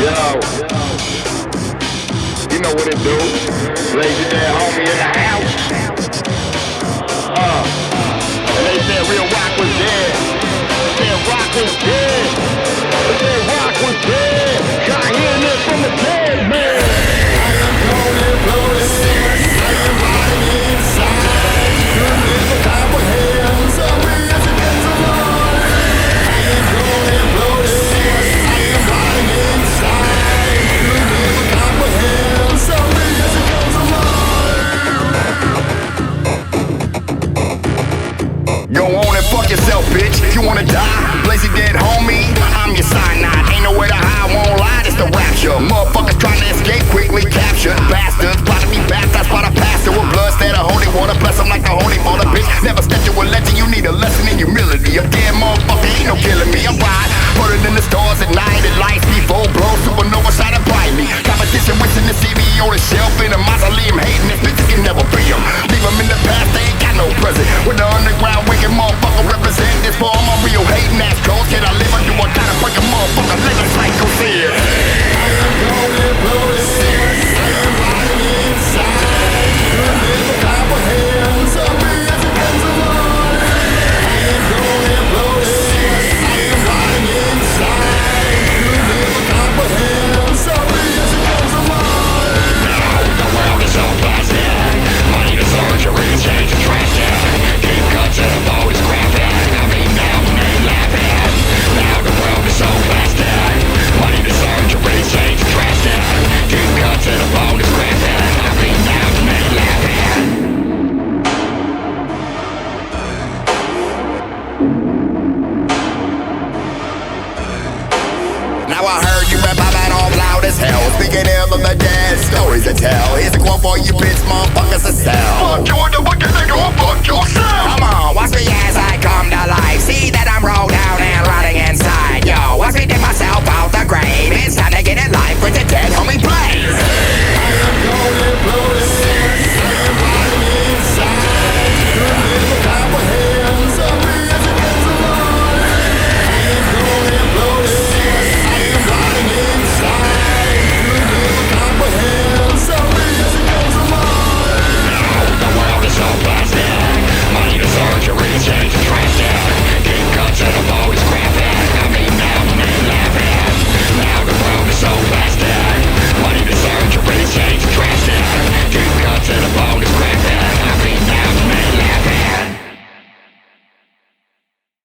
You know what it do. Lazy dead homie in the house. And they said real rock was dead. They said rock was dead. They said rock was dead. Got hearing this from the dead man. I am lonely, bloated. I am lying inside. Could never comprehend. Sorry as it gets along. I am lonely, bloated. I am lying inside. Could never comprehend. Sorry as it goes along. Go on and fuck yourself, bitch. You wanna die? Lazy dead homie, I'm your cyanide. Ain't nowhere to hide, won't lie, it's the rapture. Motherfuckers trying to escape, quickly captured. Bastards, plot to be baptized by the pastor with blood instead of holy water. Bless them like the holy father, bitch. Never step to a legend, you need a lesson in humility. A dead motherfucker, ain't no killing me. I'm right, put it in the stars at night. At lights before blow, supernova shine and bright me. Competition wishing to see me on the shelf in a mausoleum, hating this bitch can never be them. Leave them in the past, they ain't got no present. With the underground wicked motherfucker represent this for all my real hating ass trolls. Can I live or do I gotta break a motherfucker living cycle here? I am lonely, bloated. I am lying inside. Could never comprehend. Sorry as it gets along. I am lonely, bloated. I am lying inside. Could never comprehend. Sorry as it goes along. Now the world is so plastic. Money to surgery, change and drastic. Keep cuts to the bone is graphic. I mean now they laughing. Now the world is so plastic. Money to surgery, change and drastic. Keep cuts to the bone is graphic. I mean now they laughing. Now I heard you rap about all loud as hell. Speaking ill of the dead, stories to tell. Here's a quote for you bitch motherfuckers to sell. Fuck you and the wicked nigga, or fuck yourself. Come on, watch me as I come to life. See that I'm rolled down and rotting inside.